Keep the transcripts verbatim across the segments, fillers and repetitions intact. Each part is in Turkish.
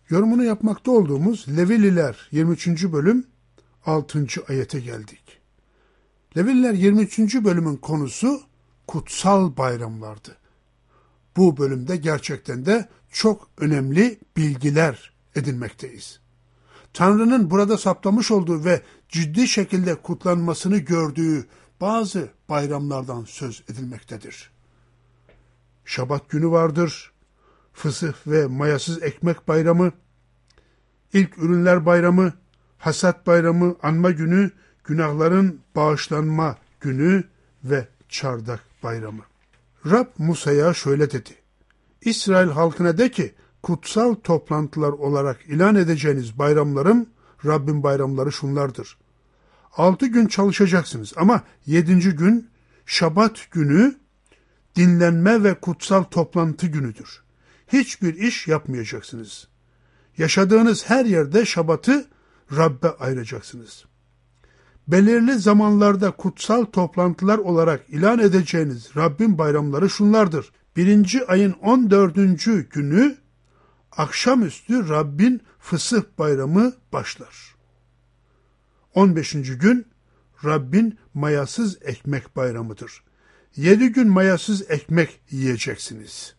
Yorumunu yapmakta olduğumuz Levililer yirmi üçüncü bölüm altıncı ayete geldik. Levililer yirmi üçüncü bölümün konusu kutsal bayramlardı. Bu bölümde gerçekten de çok önemli bilgiler edinmekteyiz. Tanrı'nın burada saptamış olduğu ve ciddi şekilde kutlanmasını gördüğü bazı bayramlardan söz edilmektedir. Şabat günü vardır, fısıh ve mayasız ekmek bayramı, ilk ürünler bayramı, hasat bayramı, anma günü, günahların bağışlanma günü ve çardak bayramı. Rab Musa'ya şöyle dedi: İsrail halkına de ki, kutsal toplantılar olarak ilan edeceğiniz bayramlarım, Rabbin bayramları şunlardır. Altı gün çalışacaksınız ama yedinci gün Şabat günü dinlenme ve kutsal toplantı günüdür. Hiçbir iş yapmayacaksınız. Yaşadığınız her yerde Şabat'ı Rab'be ayıracaksınız. Belirli zamanlarda kutsal toplantılar olarak ilan edeceğiniz Rabbin bayramları şunlardır. Birinci ayın on dördüncü günü akşamüstü Rabbin fısıh bayramı başlar. on beşinci gün Rabbin mayasız ekmek bayramıdır. Yedi gün mayasız ekmek yiyeceksiniz.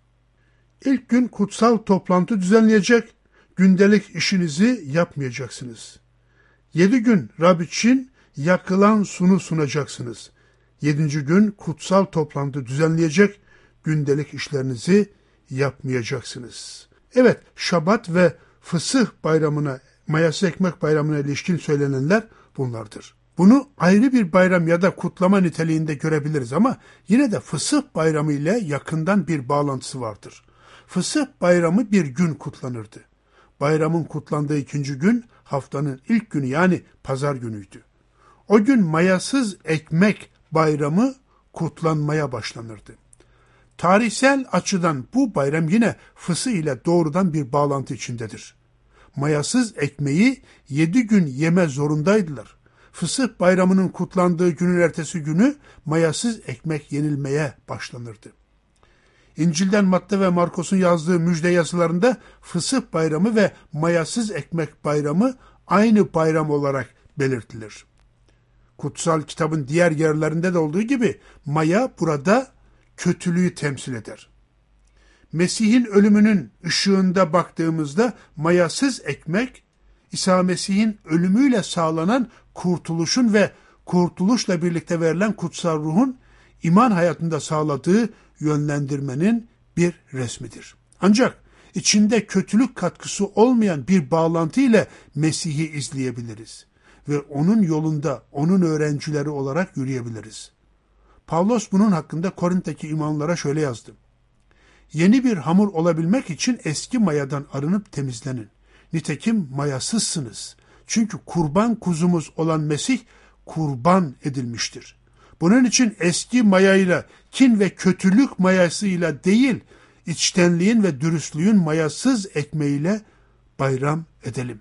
İlk gün kutsal toplantı düzenleyecek, gündelik işinizi yapmayacaksınız. Yedi gün Rab için yakılan sunu sunacaksınız. Yedinci gün kutsal toplantı düzenleyecek, gündelik işlerinizi yapmayacaksınız. Evet, Şabat ve Fısıh bayramına, mayasız ekmek bayramına ilişkin söylenenler bunlardır. Bunu ayrı bir bayram ya da kutlama niteliğinde görebiliriz ama yine de Fısıh bayramı ile yakından bir bağlantısı vardır. Fısıh bayramı bir gün kutlanırdı. Bayramın kutlandığı ikinci gün haftanın ilk günü, yani pazar günüydü. O gün mayasız ekmek bayramı kutlanmaya başlanırdı. Tarihsel açıdan bu bayram yine fısıh ile doğrudan bir bağlantı içindedir. Mayasız ekmeği yedi gün yeme zorundaydılar. Fısıh bayramının kutlandığı günün ertesi günü mayasız ekmek yenilmeye başlanırdı. İncil'den Matta ve Markos'un yazdığı müjde yazılarında fısıh bayramı ve mayasız ekmek bayramı aynı bayram olarak belirtilir. Kutsal kitabın diğer yerlerinde de olduğu gibi maya burada kötülüğü temsil eder. Mesih'in ölümünün ışığında baktığımızda mayasız ekmek, İsa Mesih'in ölümüyle sağlanan kurtuluşun ve kurtuluşla birlikte verilen kutsal ruhun iman hayatında sağladığı yönlendirmenin bir resmidir. Ancak içinde kötülük katkısı olmayan bir bağlantı ile Mesih'i izleyebiliriz ve onun yolunda onun öğrencileri olarak yürüyebiliriz. Pavlos bunun hakkında Korint'teki imanlara şöyle yazdı: Yeni bir hamur olabilmek için eski mayadan arınıp temizlenin. Nitekim mayasızsınız. Çünkü kurban kuzumuz olan Mesih kurban edilmiştir. Bunun için eski mayayla, kin ve kötülük mayasıyla değil, içtenliğin ve dürüstlüğün mayasız ekmeğiyle bayram edelim.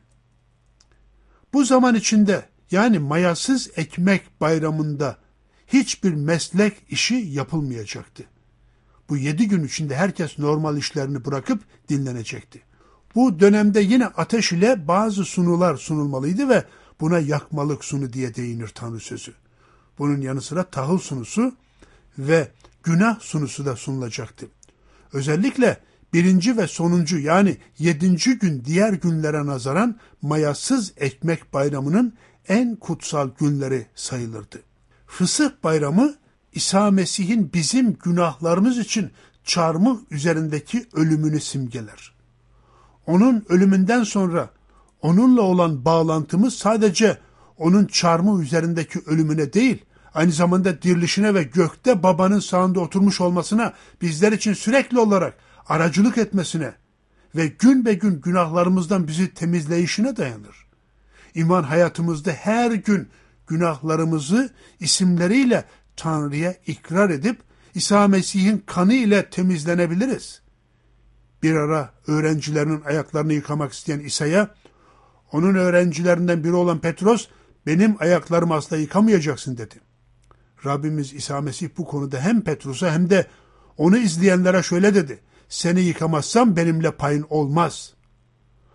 Bu zaman içinde, yani mayasız ekmek bayramında hiçbir meslek işi yapılmayacaktı. Bu yedi gün içinde herkes normal işlerini bırakıp dinlenecekti. Bu dönemde yine ateş ile bazı sunular sunulmalıydı ve buna yakmalık sunu diye değinir Tanrı sözü. Bunun yanı sıra tahıl sunusu ve günah sunusu da sunulacaktı. Özellikle birinci ve sonuncu, yani yedinci gün diğer günlere nazaran mayasız ekmek bayramının en kutsal günleri sayılırdı. Fısıh bayramı İsa Mesih'in bizim günahlarımız için çarmıh üzerindeki ölümünü simgeler. Onun ölümünden sonra onunla olan bağlantımız sadece onun çarmıh üzerindeki ölümüne değil, aynı zamanda dirilişine ve gökte babanın sağında oturmuş olmasına, bizler için sürekli olarak aracılık etmesine ve gün be gün günahlarımızdan bizi temizleyişine dayanır. İman hayatımızda her gün günahlarımızı isimleriyle Tanrı'ya ikrar edip İsa Mesih'in kanı ile temizlenebiliriz. Bir ara öğrencilerinin ayaklarını yıkamak isteyen İsa'ya, onun öğrencilerinden biri olan Petros, benim ayaklarımı asla yıkamayacaksın dedi. Rabbimiz İsa Mesih bu konuda hem Petros'a hem de onu izleyenlere şöyle dedi: seni yıkamazsam benimle payın olmaz.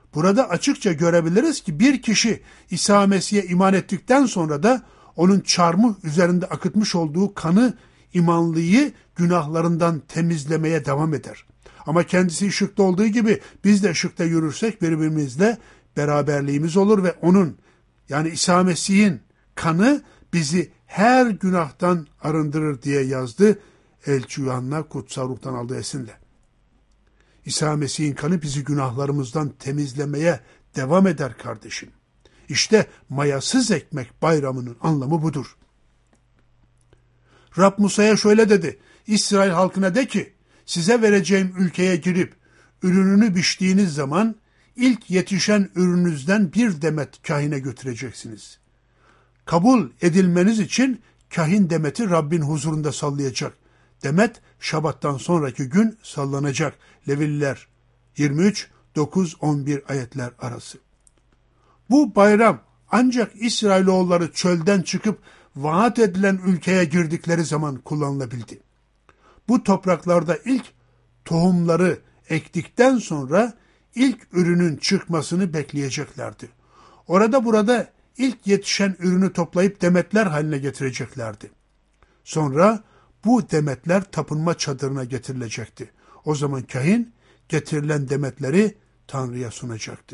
Burada açıkça görebiliriz ki bir kişi İsa Mesih'e iman ettikten sonra da onun çarmıh üzerinde akıtmış olduğu kanı imanlıyı günahlarından temizlemeye devam eder. Ama kendisi ışıkta olduğu gibi biz de ışıkta yürürsek birbirimizle beraberliğimiz olur ve onun, yani İsa Mesih'in kanı bizi her günahtan arındırır diye yazdı Elçi Yuhanna kutsal ruhtan aldığı esinle. İsa Mesih'in kanı bizi günahlarımızdan temizlemeye devam eder kardeşim. İşte mayasız ekmek bayramının anlamı budur. Rab Musa'ya şöyle dedi: İsrail halkına de ki, size vereceğim ülkeye girip ürününü biçtiğiniz zaman ilk yetişen ürününüzden bir demet kahine götüreceksiniz. Kabul edilmeniz için kahin demeti Rabbin huzurunda sallayacak. Demet Şabat'tan sonraki gün sallanacak. Levililer yirmi üç, dokuz, on bir ayetler arası. Bu bayram ancak İsrailoğulları çölden çıkıp vaat edilen ülkeye girdikleri zaman kullanılabildi. Bu topraklarda ilk tohumları ektikten sonra ilk ürünün çıkmasını bekleyeceklerdi. Orada burada ilk yetişen ürünü toplayıp demetler haline getireceklerdi. Sonra bu demetler tapınma çadırına getirilecekti. O zaman kahin getirilen demetleri Tanrı'ya sunacaktı.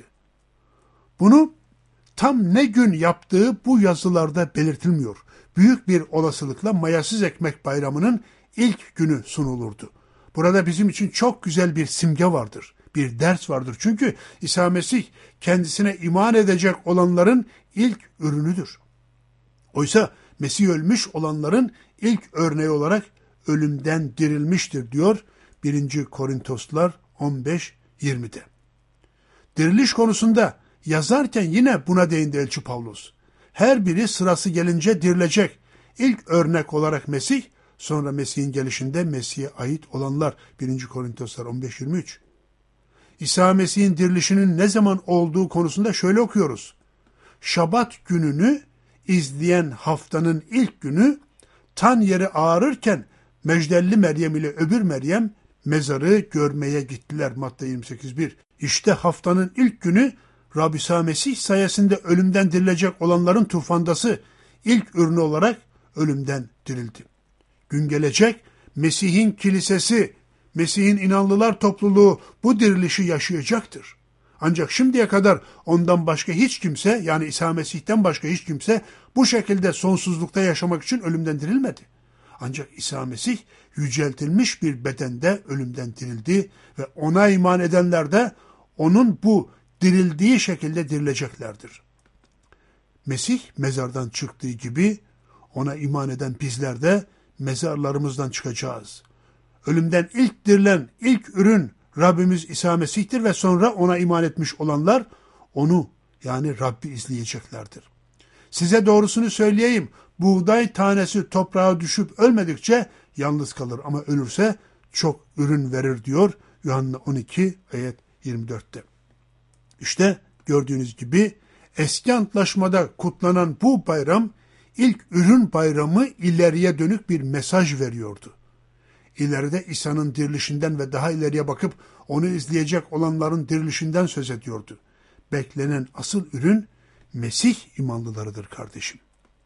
Bunu tam ne gün yaptığı bu yazılarda belirtilmiyor. Büyük bir olasılıkla mayasız ekmek bayramının ilk günü sunulurdu. Burada bizim için çok güzel bir simge vardır, bir ders vardır. Çünkü İsa Mesih kendisine iman edecek olanların ilk ürünüdür. Oysa Mesih ölmüş olanların ilk örneği olarak ölümden dirilmiştir diyor birinci Korintoslar on beş yirmide. Diriliş konusunda yazarken yine buna değindi Elçi Pavlus. Her biri sırası gelince dirilecek. İlk örnek olarak Mesih, sonra Mesih'in gelişinde Mesih'e ait olanlar. birinci Korintoslar on beş yirmi üç. İsa Mesih'in dirilişinin ne zaman olduğu konusunda şöyle okuyoruz. Şabat gününü izleyen haftanın ilk günü tan yeri ağrırken Mecdelli Meryem ile öbür Meryem mezarı görmeye gittiler. Matta yirmi sekiz bir. İşte haftanın ilk günü Rabbi İsa Mesih sayesinde ölümden dirilecek olanların tufandası ilk ürünü olarak ölümden dirildi. Gün gelecek Mesih'in kilisesi, Mesih'in inanlılar topluluğu bu dirilişi yaşayacaktır. Ancak şimdiye kadar ondan başka hiç kimse, yani İsa Mesih'ten başka hiç kimse bu şekilde sonsuzlukta yaşamak için ölümden dirilmedi. Ancak İsa Mesih yüceltilmiş bir bedende ölümden dirildi ve ona iman edenler de onun bu dirildiği şekilde dirileceklerdir. Mesih mezardan çıktığı gibi ona iman eden bizler de mezarlarımızdan çıkacağız. Ölümden ilk dirilen ilk ürün Rabbimiz İsa Mesih'tir ve sonra ona iman etmiş olanlar onu, yani Rabbi izleyeceklerdir. Size doğrusunu söyleyeyim, buğday tanesi toprağa düşüp ölmedikçe yalnız kalır ama ölürse çok ürün verir diyor Yuhanna on iki ayet yirmi dörtte. İşte gördüğünüz gibi eski antlaşmada kutlanan bu bayram ilk ürün bayramı ileriye dönük bir mesaj veriyordu. İleride İsa'nın dirilişinden ve daha ileriye bakıp onu izleyecek olanların dirilişinden söz ediyordu. Beklenen asıl ürün Mesih imanlılarıdır kardeşim.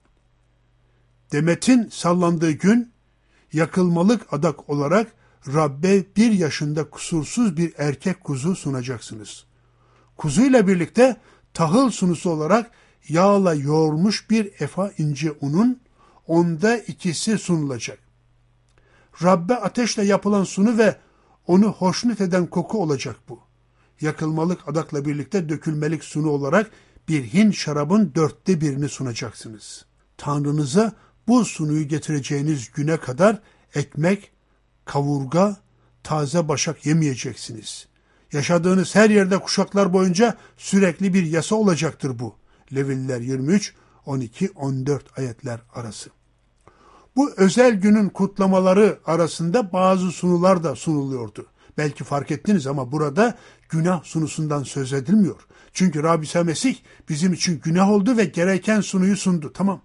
Demetin sallandığı gün yakılmalık adak olarak Rabbe bir yaşında kusursuz bir erkek kuzu sunacaksınız. Kuzuyla birlikte tahıl sunusu olarak yağla yoğrulmuş bir efa ince unun onda ikisi sunulacak. Rabbe ateşle yapılan sunu ve onu hoşnut eden koku olacak bu. Yakılmalık adakla birlikte dökülmelik sunu olarak bir Hint şarabın dörtte birini sunacaksınız. Tanrınıza bu sunuyu getireceğiniz güne kadar ekmek, kavurga, taze başak yemeyeceksiniz. Yaşadığınız her yerde kuşaklar boyunca sürekli bir yasa olacaktır bu. Levililer yirmi üç, on iki, on dört ayetler arası. Bu özel günün kutlamaları arasında bazı sunular da sunuluyordu. Belki fark ettiniz ama burada günah sunusundan söz edilmiyor. Çünkü Rabbi İsa Mesih bizim için günah oldu ve gereken sunuyu sundu. Tamam.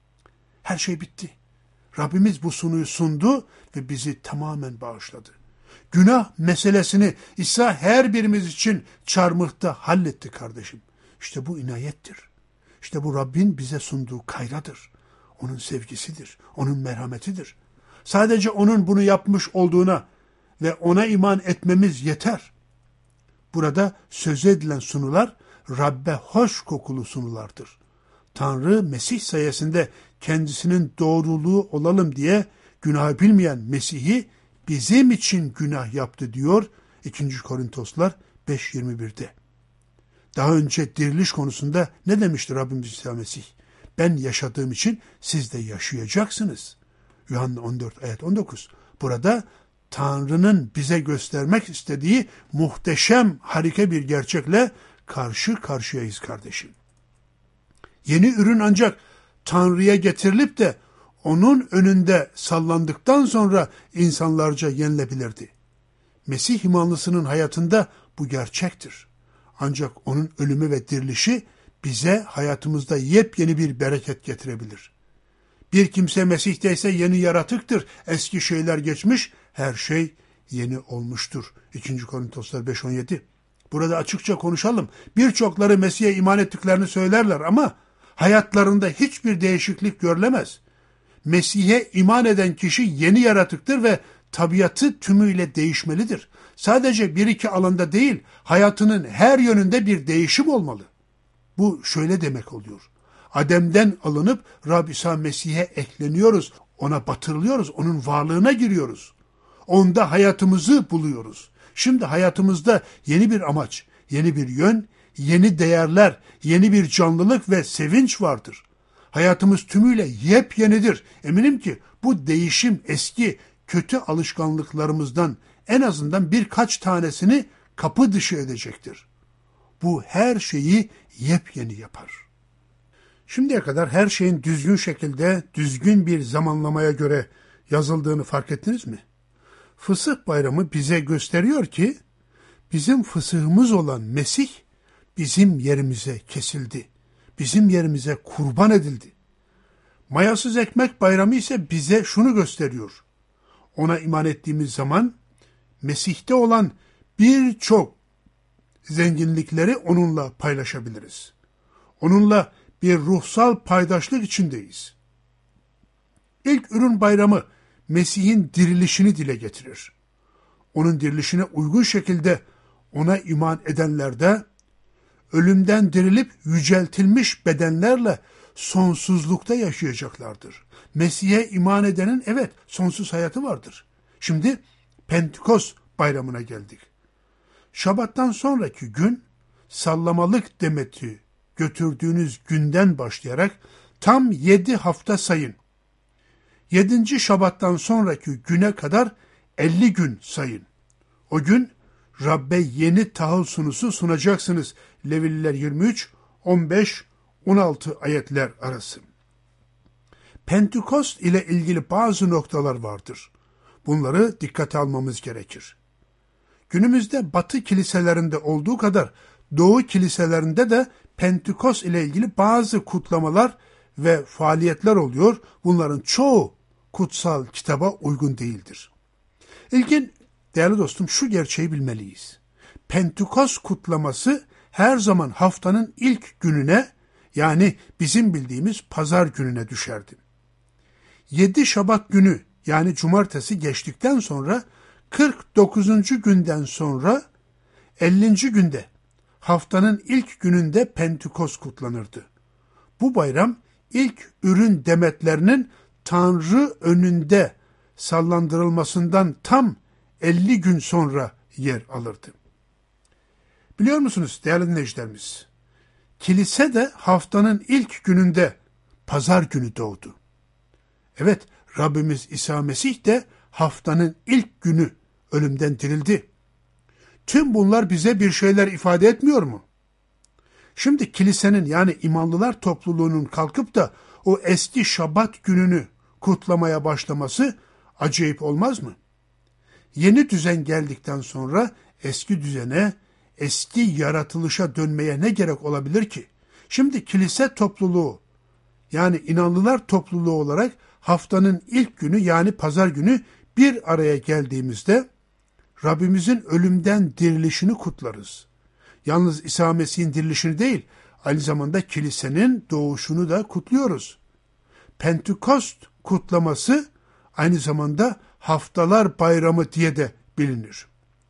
Her şey bitti. Rabbimiz bu sunuyu sundu ve bizi tamamen bağışladı. Günah meselesini İsa her birimiz için çarmıhta halletti kardeşim. İşte bu inayettir. İşte bu Rabbin bize sunduğu kayradır. Onun sevgisidir, onun merhametidir. Sadece onun bunu yapmış olduğuna ve ona iman etmemiz yeter. Burada söz edilen sunular Rabbe hoş kokulu sunulardır. Tanrı Mesih sayesinde kendisinin doğruluğu olalım diye günah bilmeyen Mesih'i bizim için günah yaptı diyor ikinci Korintoslar beş yirmi bir'de. Daha önce diriliş konusunda ne demişti Rabbimiz İsa Mesih? Ben yaşadığım için siz de yaşayacaksınız. Yuhanna on dört ayet on dokuz. Burada Tanrı'nın bize göstermek istediği muhteşem, harika bir gerçekle karşı karşıyayız kardeşim. Yeni ürün ancak Tanrı'ya getirilip de onun önünde sallandıktan sonra insanlarca yenilebilirdi. Mesih imanlısının hayatında bu gerçektir. Ancak onun ölümü ve dirilişi bize hayatımızda yepyeni bir bereket getirebilir. Bir kimse Mesih'teyse yeni yaratıktır. Eski şeyler geçmiş, her şey yeni olmuştur. ikinci Korintoslar beş on yedi. Burada açıkça konuşalım. Birçokları Mesih'e iman ettiklerini söylerler ama hayatlarında hiçbir değişiklik görülemez. Mesih'e iman eden kişi yeni yaratıktır ve tabiatı tümüyle değişmelidir. Sadece bir iki alanda değil, hayatının her yönünde bir değişim olmalı. Bu şöyle demek oluyor. Adem'den alınıp Rab İsa Mesih'e ekleniyoruz, ona batırılıyoruz, onun varlığına giriyoruz. Onda hayatımızı buluyoruz. Şimdi hayatımızda yeni bir amaç, yeni bir yön, yeni değerler, yeni bir canlılık ve sevinç vardır. Hayatımız tümüyle yepyenidir. Eminim ki bu değişim eski kötü alışkanlıklarımızdan en azından birkaç tanesini kapı dışı edecektir. Bu her şeyi yepyeni yapar. Şimdiye kadar her şeyin düzgün şekilde, düzgün bir zamanlamaya göre yazıldığını fark ettiniz mi? Fısıh Bayramı bize gösteriyor ki, bizim fısıhımız olan Mesih, bizim yerimize kesildi. Bizim yerimize kurban edildi. Mayasız Ekmek Bayramı ise bize şunu gösteriyor. Ona iman ettiğimiz zaman, Mesih'te olan birçok zenginlikleri onunla paylaşabiliriz. Onunla bir ruhsal paydaşlık içindeyiz. İlk ürün bayramı Mesih'in dirilişini dile getirir. Onun dirilişine uygun şekilde ona iman edenler de ölümden dirilip yüceltilmiş bedenlerle sonsuzlukta yaşayacaklardır. Mesih'e iman edenin evet sonsuz hayatı vardır. Şimdi Pentekost bayramına geldik. Şabattan sonraki gün sallamalık demeti götürdüğünüz günden başlayarak tam yedi hafta sayın. Yedinci Şabattan sonraki güne kadar elli gün sayın. O gün Rabbe yeni tahıl sunusu sunacaksınız. Levililer yirmi üç, on beş, on altı ayetler arası. Pentekost ile ilgili bazı noktalar vardır. Bunları dikkate almamız gerekir. Günümüzde Batı kiliselerinde olduğu kadar Doğu kiliselerinde de Pentekost ile ilgili bazı kutlamalar ve faaliyetler oluyor. Bunların çoğu kutsal kitaba uygun değildir. İlkin, değerli dostum, şu gerçeği bilmeliyiz. Pentekost kutlaması her zaman haftanın ilk gününe, yani bizim bildiğimiz pazar gününe düşerdi. Yedi Şabat günü, yani cumartesi geçtikten sonra kırk dokuzuncu günden sonra ellinci günde, haftanın ilk gününde Pentekost kutlanırdı. Bu bayram ilk ürün demetlerinin Tanrı önünde sallandırılmasından tam elli gün sonra yer alırdı. Biliyor musunuz değerli dinleyicilerimiz? Kilise de haftanın ilk gününde pazar günü doğdu. Evet, Rabbimiz İsa Mesih de haftanın ilk günü ölümden dirildi. Tüm bunlar bize bir şeyler ifade etmiyor mu? Şimdi kilisenin, yani imanlılar topluluğunun kalkıp da o eski Şabat gününü kutlamaya başlaması acayip olmaz mı? Yeni düzen geldikten sonra eski düzene, eski yaratılışa dönmeye ne gerek olabilir ki? Şimdi kilise topluluğu, yani inanlılar topluluğu olarak haftanın ilk günü, yani pazar günü bir araya geldiğimizde Rabbimizin ölümden dirilişini kutlarız. Yalnız İsa Mesih'in dirilişini değil, aynı zamanda kilisenin doğuşunu da kutluyoruz. Pentekost kutlaması aynı zamanda Haftalar Bayramı diye de bilinir.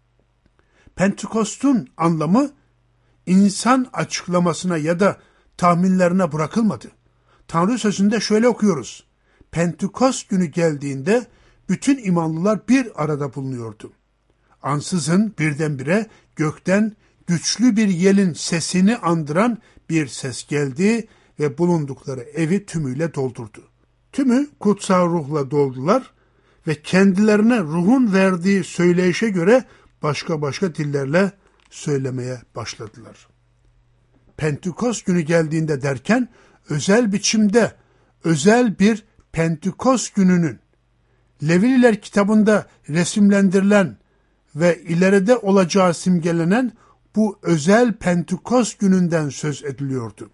Pentekost'un anlamı insan açıklamasına ya da tahminlerine bırakılmadı. Tanrı sözünde şöyle okuyoruz. Pentekost günü geldiğinde bütün imanlılar bir arada bulunuyordu. Ansızın birdenbire gökten güçlü bir yelin sesini andıran bir ses geldi ve bulundukları evi tümüyle doldurdu. Tümü kutsal ruhla doldular ve kendilerine ruhun verdiği söyleyişe göre başka başka dillerle söylemeye başladılar. Pentekost günü geldiğinde derken özel biçimde özel bir Pentekost gününün Levililer kitabında resimlendirilen ve ileride olacağı simgelenen bu özel Pentekost gününden söz ediliyordu.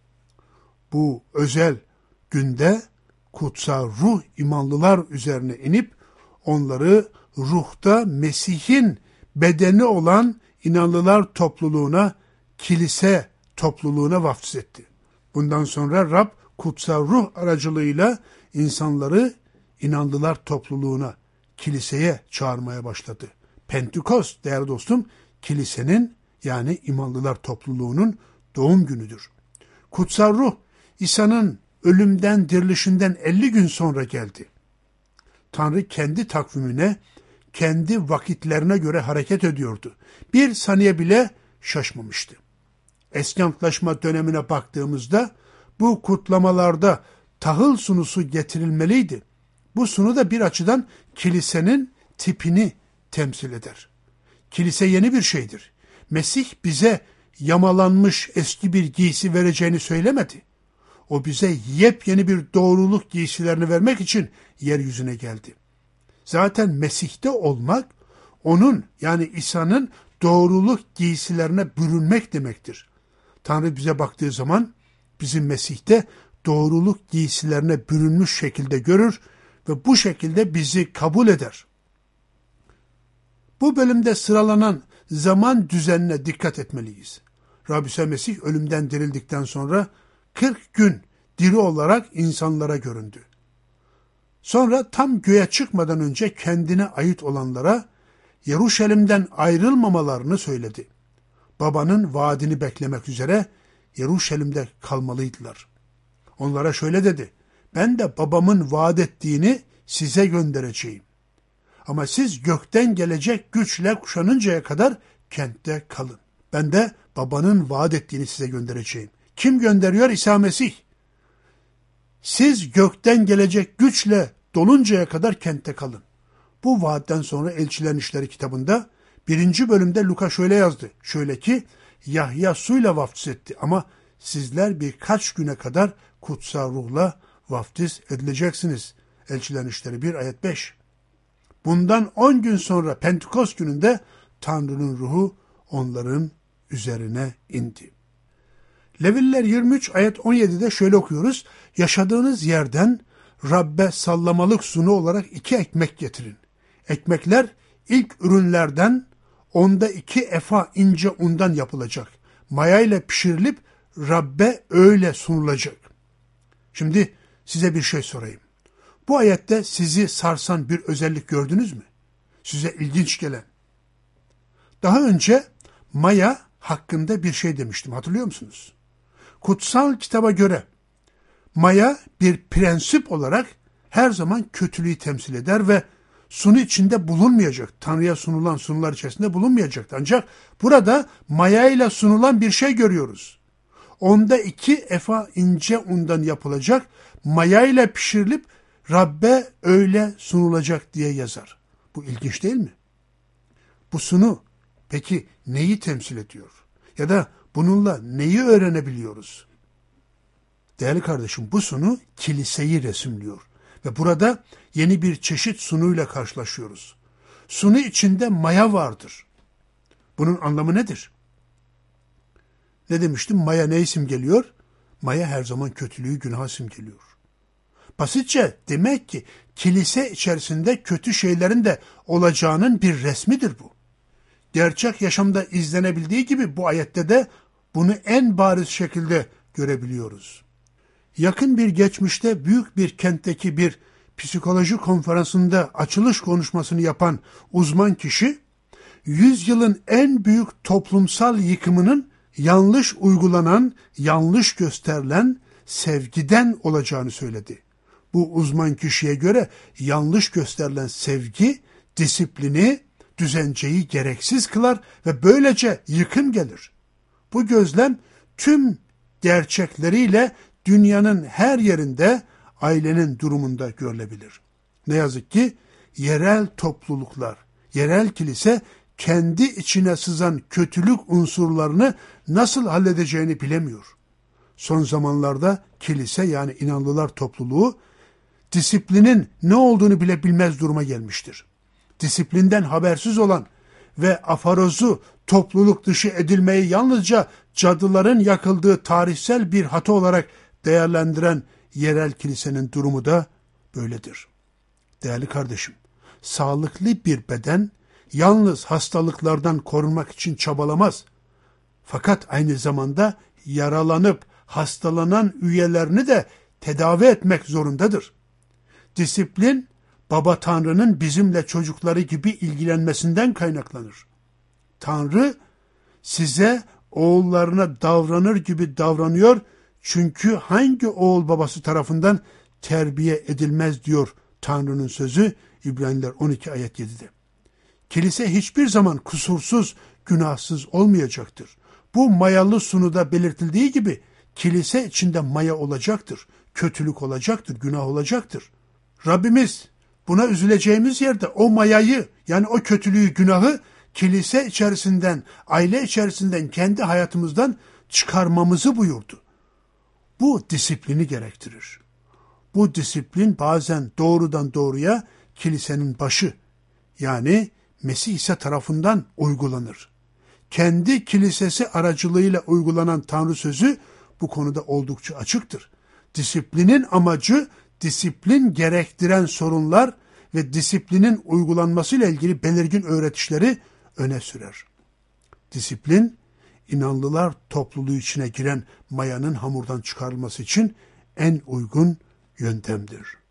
Bu özel günde kutsal ruh imanlılar üzerine inip onları ruhta Mesih'in bedeni olan inanlılar topluluğuna, kilise topluluğuna vaftiz etti. Bundan sonra Rab kutsal ruh aracılığıyla insanları inanlılar topluluğuna, kiliseye çağırmaya başladı. Pentekost değerli dostum, kilisenin yani imanlılar topluluğunun doğum günüdür. Kutsal ruh İsa'nın ölümden dirilişinden elli gün sonra geldi. Tanrı kendi takvimine, kendi vakitlerine göre hareket ediyordu. Bir saniye bile şaşmamıştı. Eski Antlaşma dönemine baktığımızda bu kutlamalarda tahıl sunusu getirilmeliydi. Bu sunu da bir açıdan kilisenin tipini temsil eder. Kilise yeni bir şeydir. Mesih bize yamalanmış eski bir giysi vereceğini söylemedi. O bize yepyeni bir doğruluk giysilerini vermek için yeryüzüne geldi. Zaten Mesih'te olmak, onun yani İsa'nın doğruluk giysilerine bürünmek demektir. Tanrı bize baktığı zaman bizi Mesih'te doğruluk giysilerine bürünmüş şekilde görür ve bu şekilde bizi kabul eder. Bu bölümde sıralanan zaman düzenine dikkat etmeliyiz. Rabbi İsa Mesih ölümden dirildikten sonra kırk gün diri olarak insanlara göründü. Sonra tam göğe çıkmadan önce kendine ait olanlara Yeruşalim'den ayrılmamalarını söyledi. Babanın vaadini beklemek üzere Yeruşalim'de kalmalıydılar. Onlara şöyle dedi: ben de babamın vaat ettiğini size göndereceğim. Ama siz gökten gelecek güçle kuşanıncaya kadar kentte kalın. Ben de babanın vaat ettiğini size göndereceğim. Kim gönderiyor? İsa Mesih. Siz gökten gelecek güçle doluncaya kadar kentte kalın. Bu vaatten sonra Elçilerin İşleri kitabında birinci bölümde Luka şöyle yazdı. Şöyle ki Yahya suyla vaftiz etti ama sizler birkaç güne kadar kutsal ruhla vaftiz edileceksiniz. Elçilerin İşleri bir ayet beş. Bundan on gün sonra Pentekost gününde Tanrı'nın ruhu onların üzerine indi. Levililer yirmi üç ayet on yedide şöyle okuyoruz. Yaşadığınız yerden Rabbe sallamalık sunu olarak iki ekmek getirin. Ekmekler ilk ürünlerden onda iki efa ince undan yapılacak. Maya ile pişirilip Rabbe öyle sunulacak. Şimdi size bir şey sorayım. Bu ayette sizi sarsan bir özellik gördünüz mü? Size ilginç gelen. Daha önce maya hakkında bir şey demiştim, hatırlıyor musunuz? Kutsal kitaba göre maya bir prensip olarak her zaman kötülüğü temsil eder ve sunu içinde bulunmayacak. Tanrı'ya sunulan sunular içerisinde bulunmayacaktı. Ancak burada maya ile sunulan bir şey görüyoruz. Onda iki efa ince undan yapılacak, maya ile pişirilip Rabbe öyle sunulacak diye yazar. Bu ilginç değil mi? Bu sunu peki neyi temsil ediyor? Ya da bununla neyi öğrenebiliyoruz? Değerli kardeşim, bu sunu kiliseyi resimliyor. Ve burada yeni bir çeşit sunuyla karşılaşıyoruz. Sunu içinde maya vardır. Bunun anlamı nedir? Ne demiştim? Maya neyi simgeliyor? Maya her zaman kötülüğü, günahı simgeliyor. Basitçe demek ki kilise içerisinde kötü şeylerin de olacağının bir resmidir bu. gerçek yaşamda izlenebildiği gibi bu ayette de bunu en bariz şekilde görebiliyoruz. Yakın bir geçmişte büyük bir kentteki bir psikoloji konferansında açılış konuşmasını yapan uzman kişi, yüzyılın en büyük toplumsal yıkımının yanlış uygulanan, yanlış gösterilen sevgiden olacağını söyledi. Bu uzman kişiye göre yanlış gösterilen sevgi, disiplini, düzenceyi gereksiz kılar ve böylece yıkım gelir. Bu gözlem tüm gerçekleriyle dünyanın her yerinde ailenin durumunda görülebilir. Ne yazık ki yerel topluluklar, yerel kilise kendi içine sızan kötülük unsurlarını nasıl halledeceğini bilemiyor. Son zamanlarda kilise yani inanlılar topluluğu disiplinin ne olduğunu bile bilmez duruma gelmiştir. Disiplinden habersiz olan ve afarozu topluluk dışı edilmeyi yalnızca cadıların yakıldığı tarihsel bir hata olarak değerlendiren yerel kilisenin durumu da böyledir. Değerli kardeşim, sağlıklı bir beden yalnız hastalıklardan korunmak için çabalamaz. Fakat aynı zamanda yaralanıp hastalanan üyelerini de tedavi etmek zorundadır. Disiplin, Baba Tanrı'nın bizimle çocukları gibi ilgilenmesinden kaynaklanır. Tanrı size oğullarına davranır gibi davranıyor çünkü hangi oğul babası tarafından terbiye edilmez diyor Tanrı'nın sözü İbraniler on iki ayet yedide. Kilise hiçbir zaman kusursuz, günahsız olmayacaktır. Bu mayalı sunuda belirtildiği gibi kilise içinde maya olacaktır, kötülük olacaktır, günah olacaktır. Rabbimiz buna üzüleceğimiz yerde o mayayı yani o kötülüğü, günahı kilise içerisinden, aile içerisinden, kendi hayatımızdan çıkarmamızı buyurdu. Bu disiplini gerektirir. Bu disiplin bazen doğrudan doğruya kilisenin başı yani Mesih İsa tarafından uygulanır. Kendi kilisesi aracılığıyla uygulanan Tanrı sözü bu konuda oldukça açıktır. Disiplinin amacı disiplin gerektiren sorunlar ve disiplinin uygulanmasıyla ilgili belirgin öğretişleri öne sürer. Disiplin, inanlılar topluluğu içine giren mayanın hamurdan çıkarılması için en uygun yöntemdir.